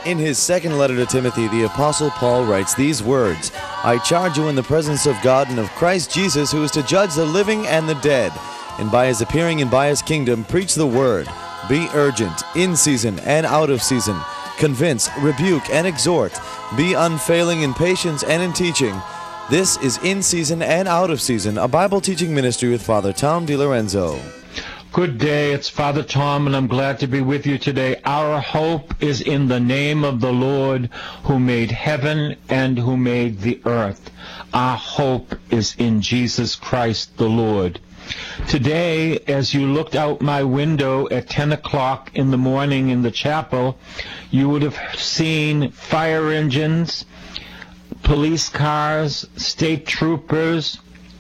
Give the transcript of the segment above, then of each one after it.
In his second letter to Timothy, the Apostle Paul writes these words, I charge you in the presence of God and of Christ Jesus, who is to judge the living and the dead, and by his appearing and by his kingdom, preach the word. Be urgent, in season and out of season. Convince, rebuke, and exhort. Be unfailing in patience and in teaching. This is In Season and Out of Season, a Bible teaching ministry with Father Tom DiLorenzo. Good day, it's Father Tom, and I'm glad to be with you today. Our hope is in the name of the Lord, who made heaven and who made the earth. Our hope is in Jesus Christ the Lord. Today, as you looked out my window at 10 o'clock in the morning in the chapel, you would have seen fire engines, police cars, state troopers.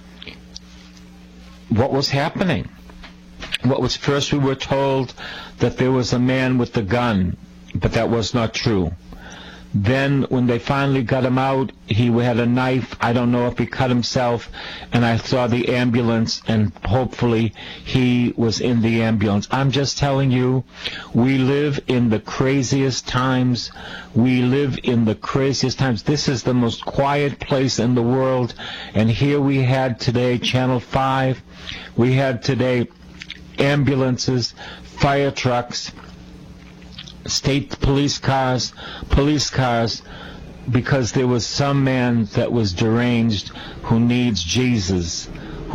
What was happening? First we were told that there was a man with a gun, but that was not true. Then when they finally got him out, he had a knife. I don't know if he cut himself, and I saw the ambulance, and hopefully he was in the ambulance. I'm just telling you, we live in the craziest times. We live in the craziest times. This is the most quiet place in the world, and here we had today Channel 5. We had today ambulances, fire trucks, state police cars, because there was some man that was deranged who needs Jesus.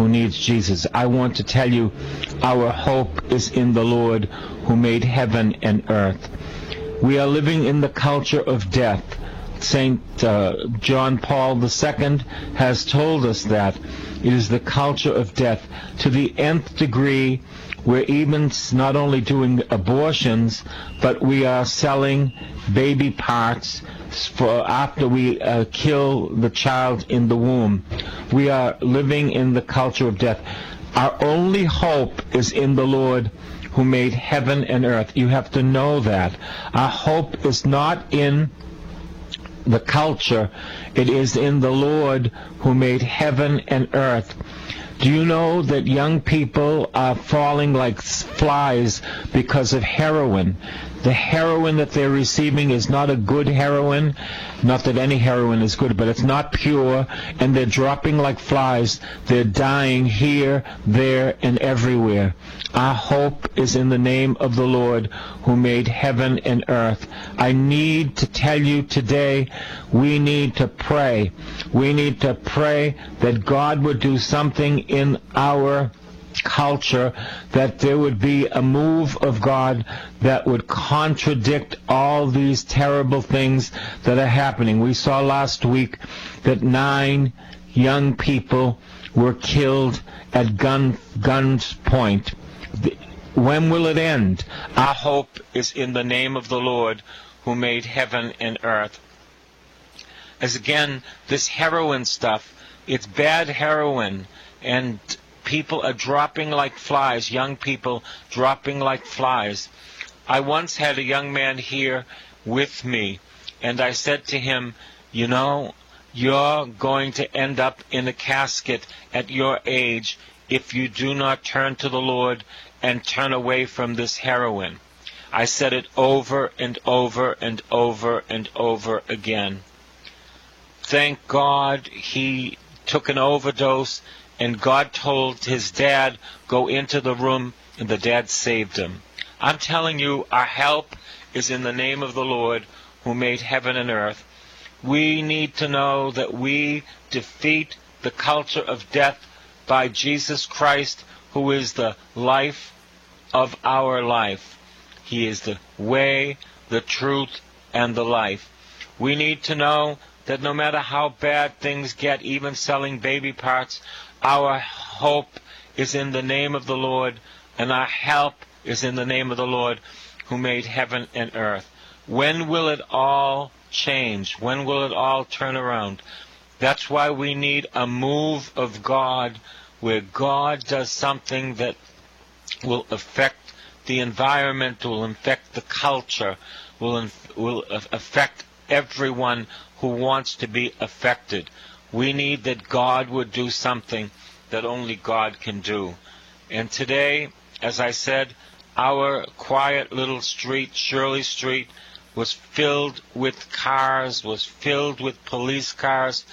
I want to tell you, our hope is in the Lord who made heaven and earth. We are living in the culture of death. St. John Paul II has told us that it is the culture of death to the nth degree. We're even not only doing abortions, but we are selling baby parts for after we kill the child in the womb. We are living in the culture of death. Our only hope is in the Lord who made heaven and earth. You have to know that. Our hope is not in the culture. It is in the Lord who made heaven and earth. Do you know that young people are falling like flies because of heroin? The heroin that they're receiving is not a good heroin. Not that any heroin is good, but it's not pure, and they're dropping like flies. They're dying here, there, and everywhere. Our hope is in the name of the Lord who made heaven and earth. I need to tell you today, we need to pray. We need to pray that God would do something in our culture, that there would be a move of God that would contradict all these terrible things that are happening. We saw last week that 9 young people were killed at gunpoint. When will it end? Our hope is in the name of the Lord who made heaven and earth. As again, this heroin stuff, it's bad heroin, and people are dropping like flies, young people dropping like flies. I once had a young man here with me, and I said to him, you know, you're going to end up in a casket at your age if you do not turn to the Lord and turn away from this heroin. I said it over and over and over and over again. Thank God he took an overdose, and God told his dad, go into the room, and the dad saved him. I'm telling you, our help is in the name of the Lord who made heaven and earth. We need to know that we defeat the culture of death by Jesus Christ, who is the life of our life. He is the way, the truth, and the life. We need to know that no matter how bad things get, even selling baby parts, our hope is in the name of the Lord, and our help is in the name of the Lord who made heaven and earth. When will it all change? When will it all turn around? That's why we need a move of God, where God does something that will affect the environment, will affect the culture, will affect everyone who wants to be affected. We need that God would do something that only God can do. And today, as I said, our quiet little street, Shirley Street, was filled with cars, was filled with police cars,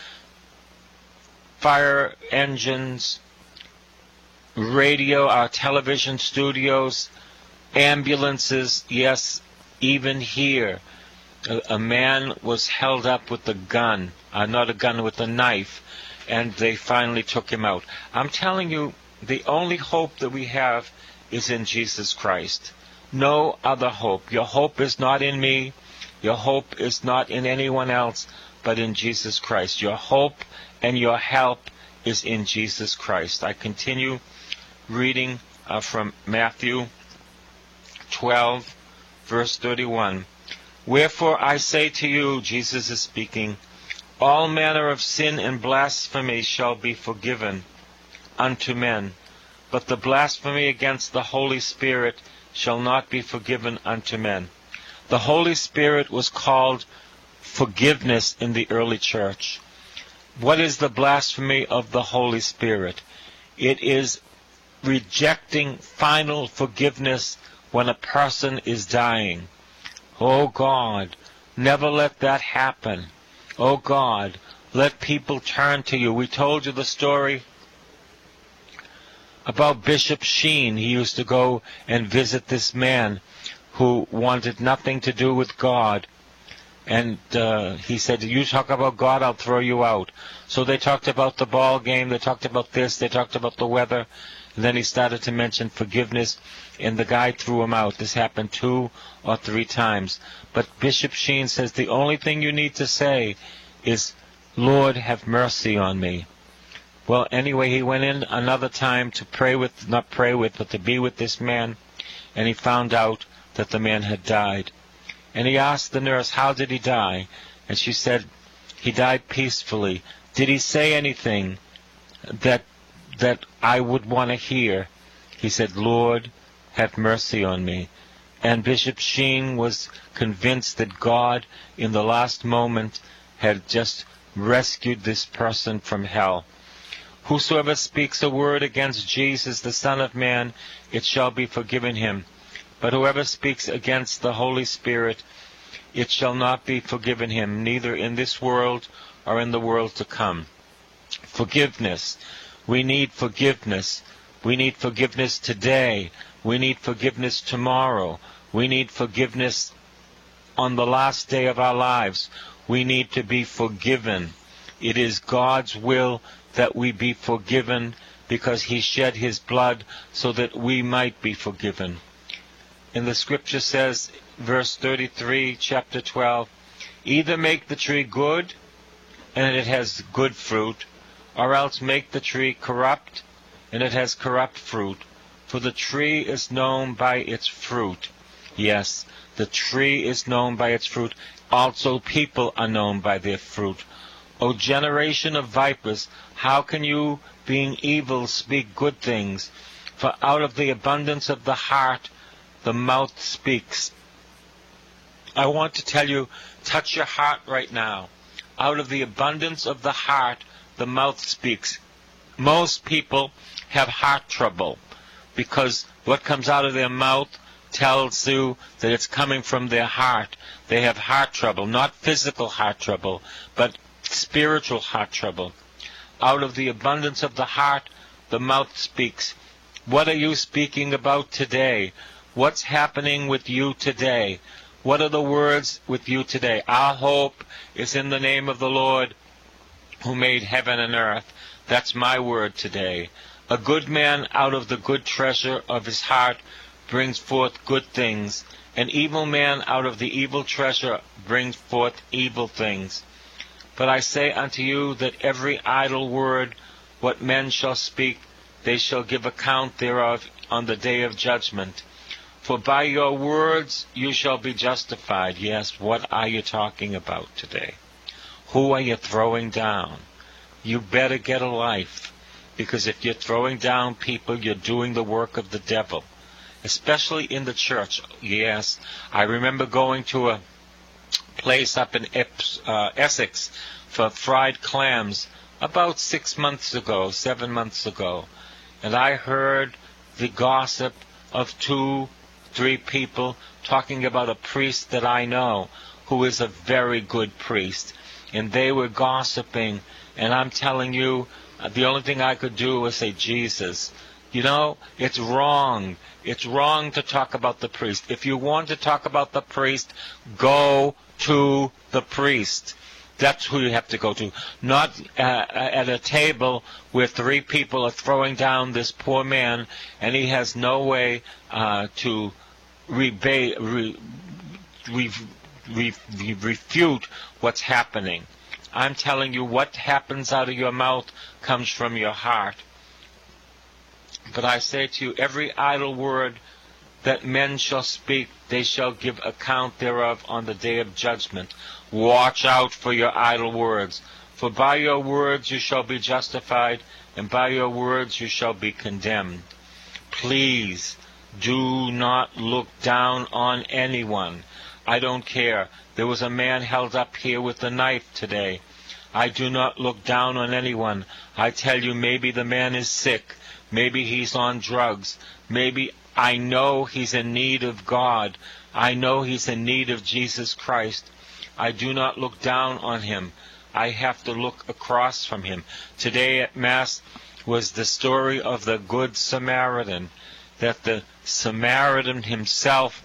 fire engines, radio, our television studios, ambulances. Yes, even here, a man was held up with a gun, not a gun, with a knife, and they finally took him out. I'm telling you, the only hope that we have is in Jesus Christ. No other hope. Your hope is not in me. Your hope is not in anyone else, but in Jesus Christ. Your hope and your help is in Jesus Christ. I continue reading from Matthew 12, verse 31. Wherefore I say to you, Jesus is speaking, all manner of sin and blasphemy shall be forgiven unto men, but the blasphemy against the Holy Spirit shall not be forgiven unto men. The Holy Spirit was called forgiveness in the early church. What is the blasphemy of the Holy Spirit? It is rejecting final forgiveness when a person is dying. Oh God, never let that happen. Oh God, let people turn to you. We told you the story about Bishop Sheen. He used to go and visit this man who wanted nothing to do with God. And he said, you talk about God, I'll throw you out. So they talked about the ball game, they talked about this, they talked about the weather. And then he started to mention forgiveness, and the guy threw him out. This happened 2 or 3 times. But Bishop Sheen says the only thing you need to say is, Lord, have mercy on me. Well, anyway, he went in another time to pray with, not pray with, but to be with this man, and he found out that the man had died. And he asked the nurse, how did he die? And she said, he died peacefully. Did he say anything that I would want to hear? He said, Lord, have mercy on me. And Bishop Sheen was convinced that God, in the last moment, had just rescued this person from hell. Whosoever speaks a word against Jesus, the Son of Man, it shall be forgiven him. But whoever speaks against the Holy Spirit, it shall not be forgiven him, neither in this world or in the world to come. Forgiveness. We need forgiveness. We need forgiveness today. We need forgiveness tomorrow. We need forgiveness on the last day of our lives. We need to be forgiven. It is God's will that we be forgiven because He shed His blood so that we might be forgiven. And the scripture says, verse 33, chapter 12, either make the tree good, and it has good fruit, or else make the tree corrupt, and it has corrupt fruit. For the tree is known by its fruit. Yes, the tree is known by its fruit. Also people are known by their fruit. O generation of vipers, how can you, being evil, speak good things? For out of the abundance of the heart, the mouth speaks. I want to tell you, touch your heart right now. Out of the abundance of the heart, the mouth speaks. Most people have heart trouble because what comes out of their mouth tells you that it's coming from their heart. They have heart trouble, not physical heart trouble, but spiritual heart trouble. Out of the abundance of the heart, the mouth speaks. What are you speaking about today? What's happening with you today? What are the words with you today? Our hope is in the name of the Lord who made heaven and earth. That's my word today. A good man out of the good treasure of his heart brings forth good things. An evil man out of the evil treasure brings forth evil things. But I say unto you that every idle word, what men shall speak, they shall give account thereof on the day of judgment. For by your words you shall be justified. Yes, what are you talking about today? Who are you throwing down? You better get a life, because if you're throwing down people, you're doing the work of the devil, especially in the church. Yes, I remember going to a place up in Essex for fried clams about 7 months ago, and I heard the gossip of two 3 people talking about a priest that I know who is a very good priest. And they were gossiping. And I'm telling you, the only thing I could do was say, Jesus. You know, it's wrong. It's wrong to talk about the priest. If you want to talk about the priest, go to the priest. That's who you have to go to. Not at a table where 3 people are throwing down this poor man, and he has no way to refute what's happening. I'm telling you, what happens out of your mouth comes from your heart. But I say to you, every idle word that men shall speak, they shall give account thereof on the day of judgment. Watch out for your idle words. For by your words you shall be justified, and by your words you shall be condemned. Please do not look down on anyone. I don't care. There was a man held up here with a knife today. I do not look down on anyone. I tell you, maybe the man is sick. Maybe he's on drugs. Maybe I know he's in need of God. I know he's in need of Jesus Christ. I do not look down on him. I have to look across from him. Today at Mass was the story of the Good Samaritan, that the Samaritan himself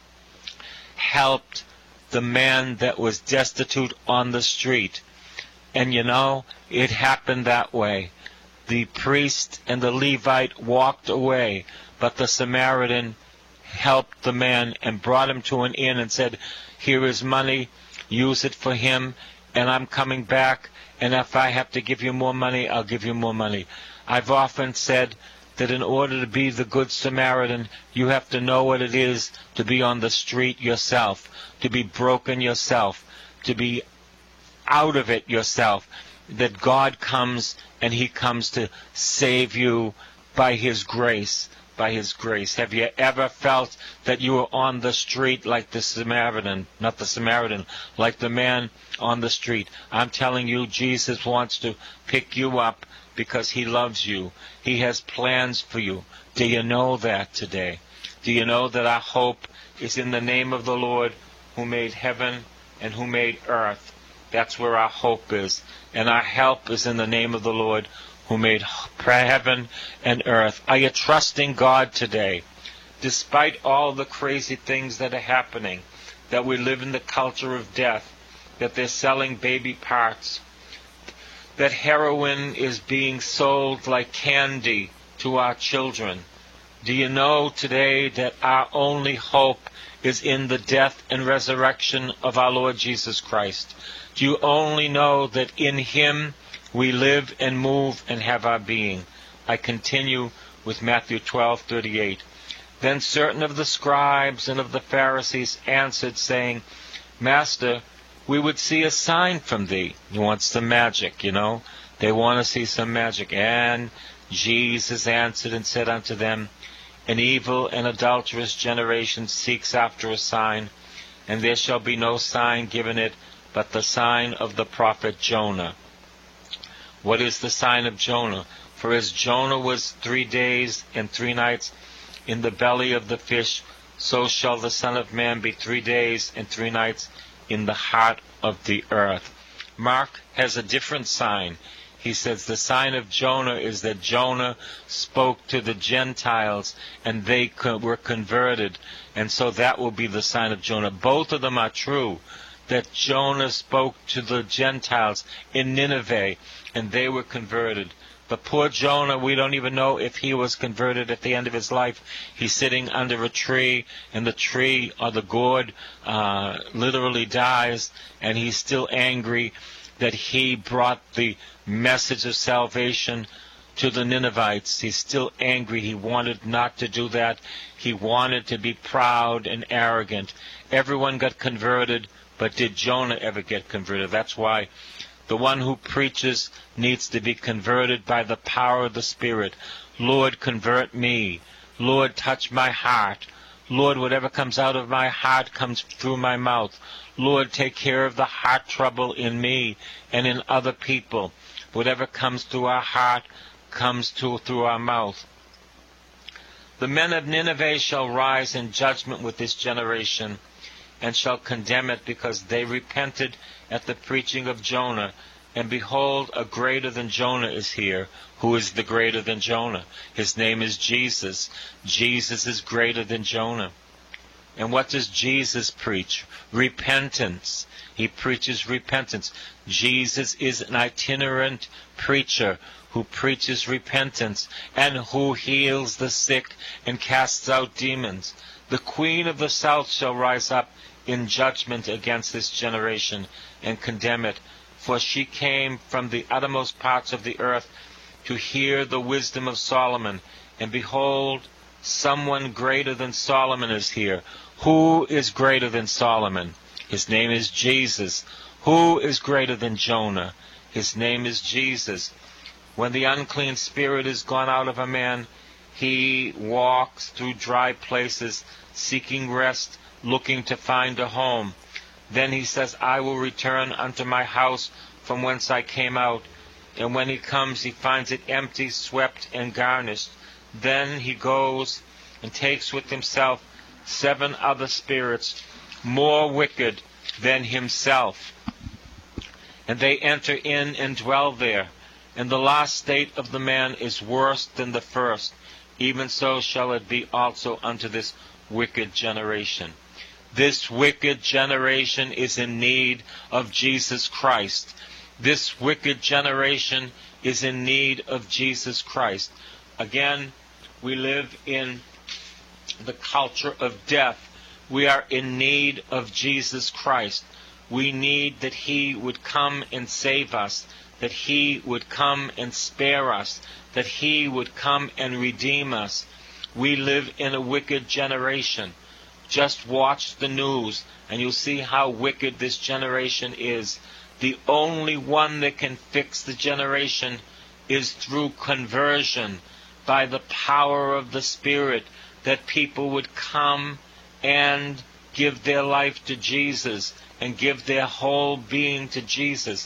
helped the man that was destitute on the street. And you know, it happened that way. The priest and the Levite walked away, but the Samaritan helped the man and brought him to an inn and said, here is money, use it for him, and I'm coming back, and if I have to give you more money, I'll give you more money. I've often said that in order to be the Good Samaritan, you have to know what it is to be on the street yourself, to be broken yourself, to be out of it yourself, that God comes and he comes to save you by his grace, by his grace. Have you ever felt that you were on the street like the Samaritan, not the Samaritan, like the man on the street? I'm telling you, Jesus wants to pick you up because he loves you. He has plans for you. Do you know that today? Do you know that our hope is in the name of the Lord who made heaven and who made earth? That's where our hope is. And our help is in the name of the Lord who made heaven and earth. Are you trusting God today? Despite all the crazy things that are happening, that we live in the culture of death, that they're selling baby parts, that heroin is being sold like candy to our children. Do you know today that our only hope is in the death and resurrection of our Lord Jesus Christ? Do you only know that in him we live and move and have our being? I continue with Matthew 12:38. Then certain of the scribes and of the Pharisees answered, saying, Master, we would see a sign from thee. He wants some magic, you know. They want to see some magic. And Jesus answered and said unto them, An evil and adulterous generation seeks after a sign, and there shall be no sign given it but the sign of the prophet Jonah. What is the sign of Jonah? For as Jonah was 3 days and 3 nights in the belly of the fish, so shall the Son of Man be 3 days and 3 nights in the heart of the earth. Mark has a different sign. He says the sign of Jonah is that Jonah spoke to the Gentiles and they were converted. And so that will be the sign of Jonah. Both of them are true. That Jonah spoke to the Gentiles in Nineveh and they were converted. But poor Jonah, we don't even know if he was converted at the end of his life. He's sitting under a tree, and the tree or the gourd literally dies, and he's still angry that he brought the message of salvation to the Ninevites. He's still angry. He wanted not to do that. He wanted to be proud and arrogant. Everyone got converted, but did Jonah ever get converted? That's why the one who preaches needs to be converted by the power of the Spirit. Lord, convert me. Lord, touch my heart. Lord, whatever comes out of my heart comes through my mouth. Lord, take care of the heart trouble in me and in other people. Whatever comes through our heart comes through our mouth. The men of Nineveh shall rise in judgment with this generation, and shall condemn it, because they repented at the preaching of Jonah. And behold, a greater than Jonah is here. Who is the greater than Jonah? His name is Jesus. Jesus is greater than Jonah. And what does Jesus preach? Repentance. He preaches repentance. Jesus is an itinerant preacher who preaches repentance and who heals the sick and casts out demons. The queen of the south shall rise up in judgment against this generation and condemn it, for she came from the uttermost parts of the earth to hear the wisdom of Solomon. And behold, someone greater than Solomon is here. Who is greater than Solomon? His name is Jesus. Who is greater than Jonah? His name is Jesus. When the unclean spirit is gone out of a man, he walks through dry places, seeking rest, looking to find a home. Then he says, I will return unto my house from whence I came out. And when he comes, he finds it empty, swept, and garnished. Then he goes and takes with himself 7 other spirits, more wicked than himself. And they enter in and dwell there. And the last state of the man is worse than the first. Even so shall it be also unto this wicked generation. This wicked generation is in need of Jesus Christ. This wicked generation is in need of Jesus Christ. Again, we live in the culture of death. We are in need of Jesus Christ. We need that He would come and save us, that He would come and spare us, that He would come and redeem us. We live in a wicked generation. Just watch the news and you'll see how wicked this generation is. The only one that can fix the generation is through conversion, by the power of the Spirit, that people would come and give their life to Jesus and give their whole being to Jesus.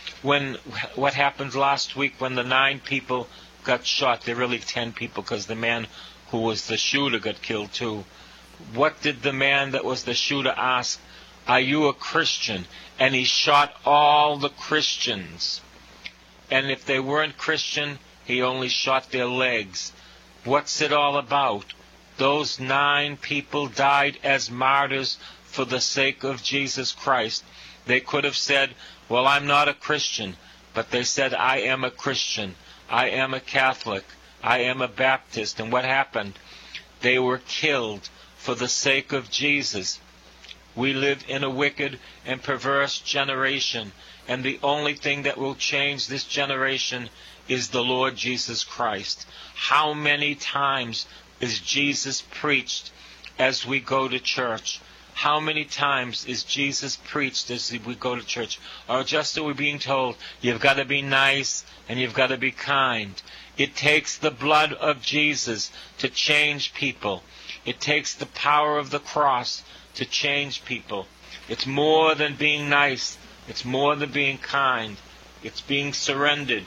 What happened last week when the 9 people got shot? They're really 10 people, because the man who was the shooter got killed too. What did the man that was the shooter ask? Are you a Christian? And he shot all the Christians. And if they weren't Christian, he only shot their legs. What's it all about? Those 9 people died as martyrs for the sake of Jesus Christ. They could have said, well, I'm not a Christian. But they said, I am a Christian. I am a Catholic. I am a Baptist. And what happened? They were killed for the sake of Jesus. We live in a wicked and perverse generation, and the only thing that will change this generation is the Lord Jesus Christ. How many times is Jesus preached as we go to church? How many times is Jesus preached as we go to church? Or just are we being told, you've got to be nice and you've got to be kind? It takes the blood of Jesus to change people. It takes the power of the cross to change people. It's more than being nice. It's more than being kind. It's being surrendered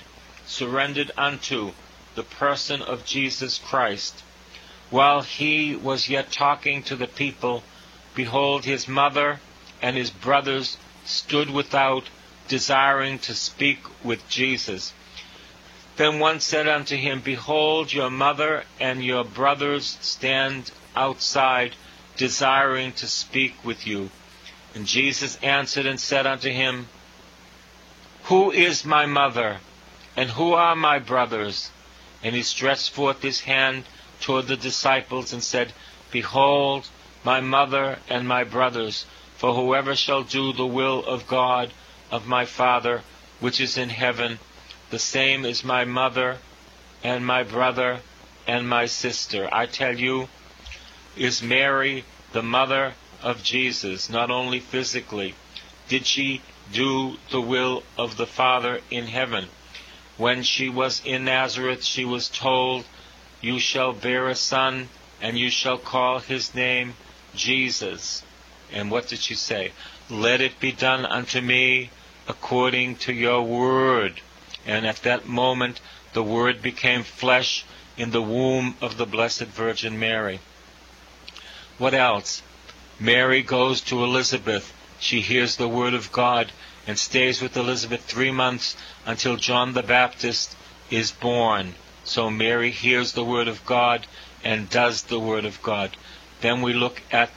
unto the person of Jesus Christ. While he was yet talking to the people, behold, his mother and his brothers stood without, desiring to speak with Jesus. Then one said unto him, behold, your mother and your brothers stand outside, desiring to speak with you. And Jesus answered and said unto him, who is my mother, and who are my brothers? And he stretched forth his hand toward the disciples and said, behold, my mother and my brothers, for whoever shall do the will of God, of my Father, which is in heaven, the same is my mother and my brother and my sister. I tell you, is Mary the mother of Jesus, not only physically? Did she do the will of the Father in heaven? When she was in Nazareth, she was told, you shall bear a son, and you shall call his name Jesus. And what did she say? Let it be done unto me according to your word. And at that moment, the Word became flesh in the womb of the Blessed Virgin Mary. What else? Mary goes to Elizabeth. She hears the word of God and stays with Elizabeth 3 months until John the Baptist is born. So Mary hears the word of God and does the word of God. Then we look at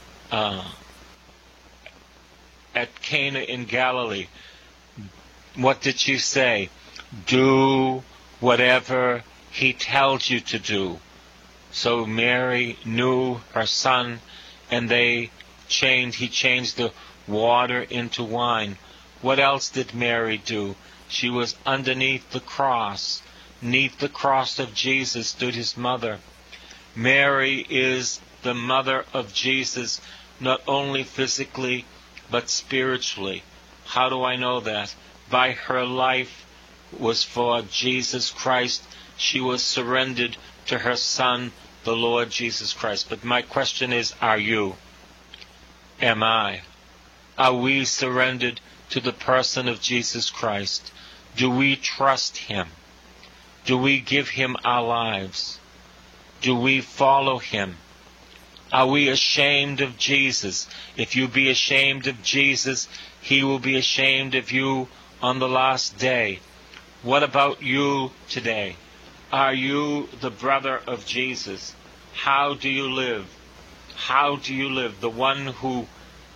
Cana in Galilee. What did she say? Do whatever he tells you to do. So Mary knew her son, and he changed the water into wine. What else did Mary do? She was underneath the cross. Neath the cross of Jesus stood his mother. Mary is the mother of Jesus, not only physically, but spiritually. How do I know that? By her life was for Jesus Christ. She was surrendered to her Son, the Lord Jesus Christ. But my question is, are you? Am I? Are we surrendered to the person of Jesus Christ? Do we trust him? Do we give him our lives? Do we follow him? Are we ashamed of Jesus? If you be ashamed of Jesus, he will be ashamed of you on the last day. What about you today? Are you the brother of Jesus? How do you live? How do you live? The one who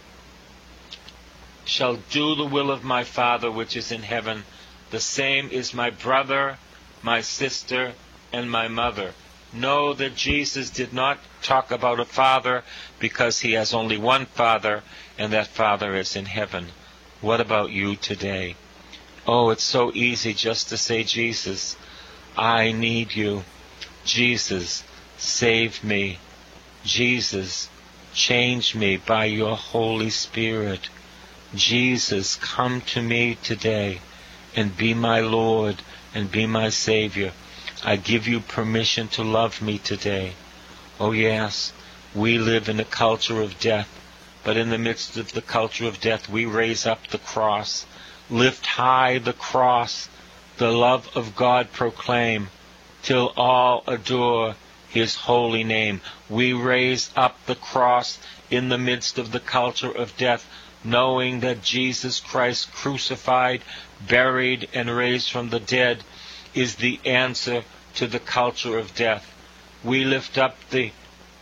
shall do the will of my Father which is in heaven, the same is my brother, my sister, and my mother. Know that Jesus did not talk about a father because he has only one Father, and that Father is in heaven. What about you today? Oh, it's so easy just to say, Jesus, I need you. Jesus, save me. Jesus, change me by your Holy Spirit. Jesus, come to me today and be my Lord and be my Savior. I give you permission to love me today. Oh yes, we live in a culture of death, but in the midst of the culture of death, we raise up the cross. Lift high the cross, the love of God proclaim, till all adore his holy name. We raise up the cross in the midst of the culture of death, knowing that Jesus Christ crucified, buried, and raised from the dead is the answer to the culture of death. We lift up the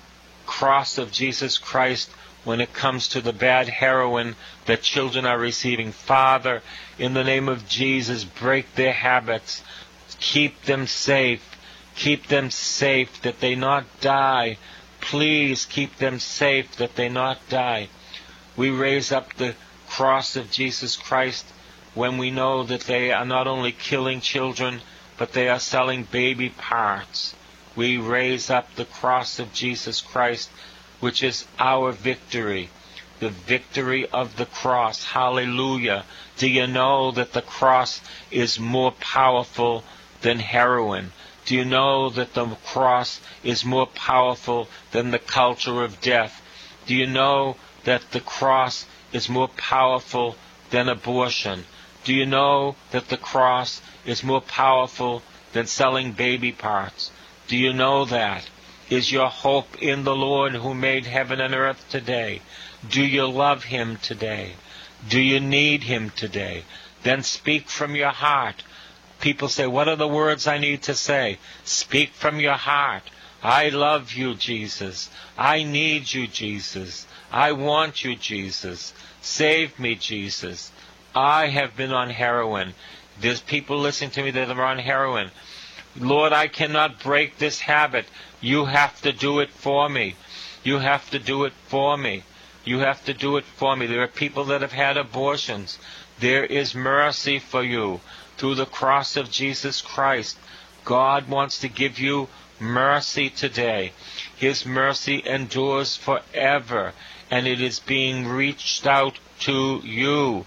cross of Jesus Christ when it comes to the bad heroin that children are receiving. Father, in the name of Jesus, break their habits. Keep them safe. Keep them safe that they not die. Please keep them safe that they not die. We raise up the cross of Jesus Christ when we know that they are not only killing children, but they are selling baby parts. We raise up the cross of Jesus Christ, which is our victory, the victory of the cross. Hallelujah. Do you know that the cross is more powerful than heroin? Do you know that the cross is more powerful than the culture of death? Do you know that the cross is more powerful than abortion? Do you know that the cross is more powerful than selling baby parts? Do you know that? Is your hope in the Lord who made heaven and earth today? Do you love him today? Do you need him today? Then speak from your heart. People say, what are the words I need to say? Speak from your heart. I love you, Jesus. I need you, Jesus. I want you, Jesus. Save me, Jesus. I have been on heroin. There's people listening to me that are on heroin. Lord, I cannot break this habit. You have to do it for me. You have to do it for me. You have to do it for me. There are people that have had abortions. There is mercy for you through the cross of Jesus Christ. God wants to give you mercy today. His mercy endures forever, and it is being reached out to you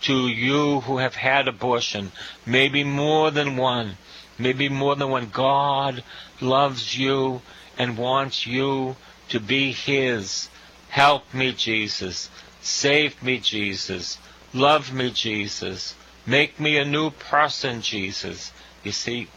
who have had abortion, maybe more than one. Maybe more than one. God loves you and wants you to be his. Help me, Jesus. Save me, Jesus. Love me, Jesus. Make me a new person, Jesus. You see,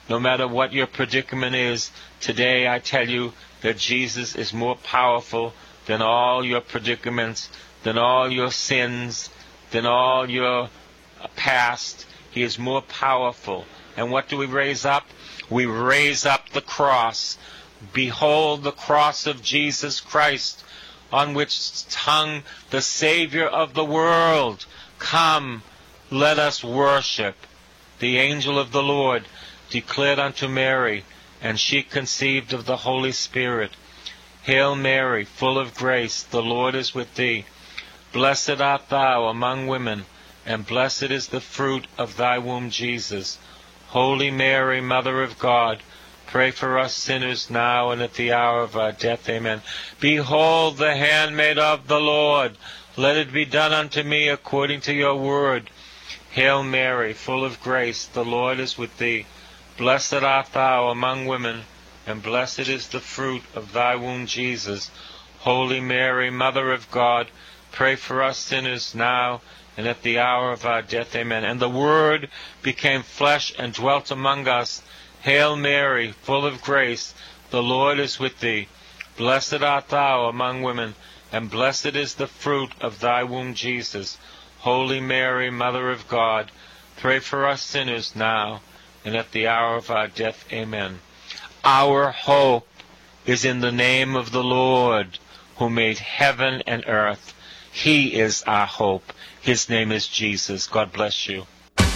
No matter what your predicament is, today I tell you that Jesus is more powerful than all your predicaments, than all your sins, than all your past. He is more powerful. And what do we raise up? We raise up the cross. Behold the cross of Jesus Christ, on which hung the Savior of the world. Come, let us worship. The angel of the Lord declared unto Mary, and she conceived of the Holy Spirit. Hail Mary, full of grace, the Lord is with thee. Blessed art thou among women, and blessed is the fruit of thy womb, Jesus. Holy Mary, Mother of God, pray for us sinners now and at the hour of our death. Amen. Behold the handmaid of the Lord. Let it be done unto me according to your word. Hail Mary, full of grace, the Lord is with thee. Blessed art thou among women, and blessed is the fruit of thy womb, Jesus. Holy Mary, Mother of God, pray for us sinners now and at the hour of our death. Amen. And the Word became flesh and dwelt among us. Hail Mary, full of grace, the Lord is with thee. Blessed art thou among women, and blessed is the fruit of thy womb, Jesus. Holy Mary, Mother of God, pray for us sinners now and at the hour of our death. Amen. Our hope is in the name of the Lord, who made heaven and earth. He is our hope. His name is Jesus. God bless you.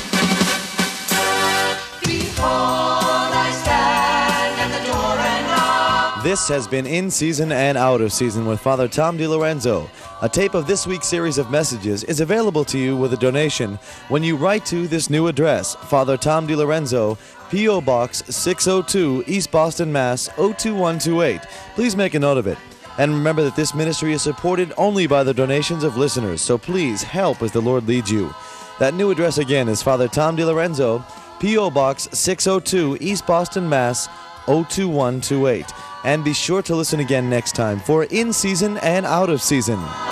Behold, I stand at the door and knock. This has been In Season and Out of Season with Father Tom DiLorenzo. A tape of this week's series of messages is available to you with a donation when you write to this new address, Father Tom DiLorenzo, P.O. Box 602, East Boston, Mass. 02128. Please make a note of it. And remember that this ministry is supported only by the donations of listeners, so please help as the Lord leads you. That new address again is Father Tom DiLorenzo, P.O. Box 602, East Boston, Mass. 02128. And be sure to listen again next time for In Season and Out of Season.